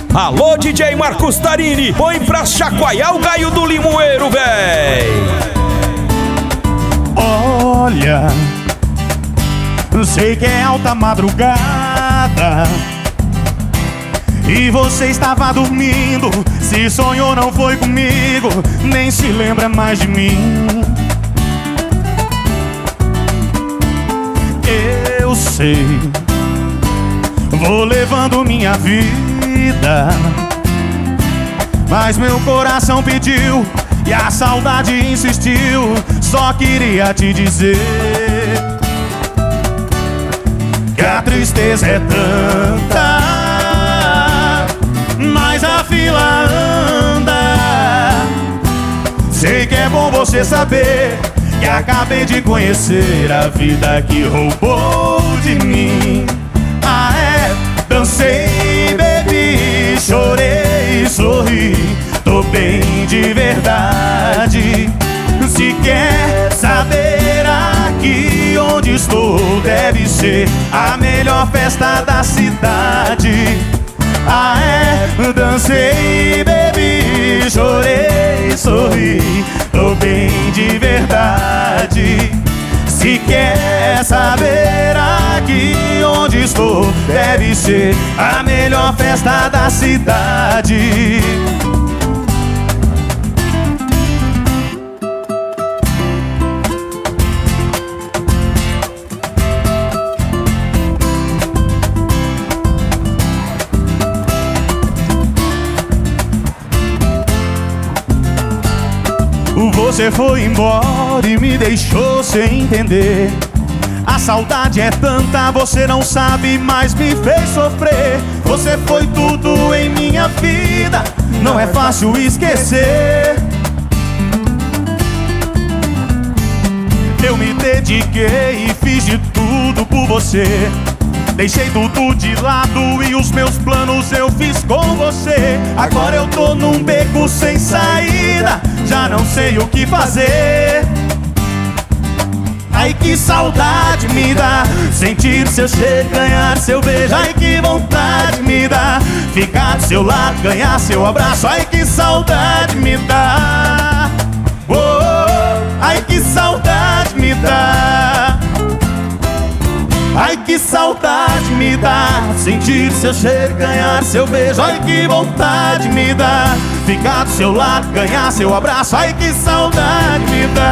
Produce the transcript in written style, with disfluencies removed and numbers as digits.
Alô, DJ Marcos Tarini, põe pra chacoalhar o gaio do limoeiro, véi. Olha, sei que é alta madrugada e você estava dormindo. Se sonhou não foi comigo, nem se lembra mais de mim. Eu sei, vou levando minha vida, mas meu coração pediu e a saudade insistiu. Só queria te dizer que a tristeza é tanta, mas a fila anda. Sei que é bom você saber que acabei de conhecer a vida que roubou de mim. Ah, é? Dancei, bebi, chorei, sorri, tô bem de verdade. Se quer saber aqui onde estou, deve ser a melhor festa da cidade. Ah, é? Dancei, bebi, chorei, sorri, tô bem de verdade. Se quer saber aqui onde estou, deve ser a melhor festa da cidade. Você foi embora e me deixou sem entender. A saudade é tanta, você não sabe, mas me fez sofrer. Você foi tudo em minha vida, não é fácil esquecer. Eu me dediquei e fiz de tudo por você. Deixei tudo de lado e os meus planos eu fiz com você. Agora eu tô num beco sem saída, já não sei o que fazer. Ai, que saudade me dá sentir seu cheiro, ganhar seu beijo. Ai, que vontade me dá ficar do seu lado, ganhar seu abraço. Ai, que saudade me dá. Oh, oh, ai, que saudade me dá. Ai, que saudade me dá sentir seu cheiro, ganhar seu beijo. Ai, que vontade me dá ficar do seu lado, ganhar seu abraço. Ai, que saudade me dá.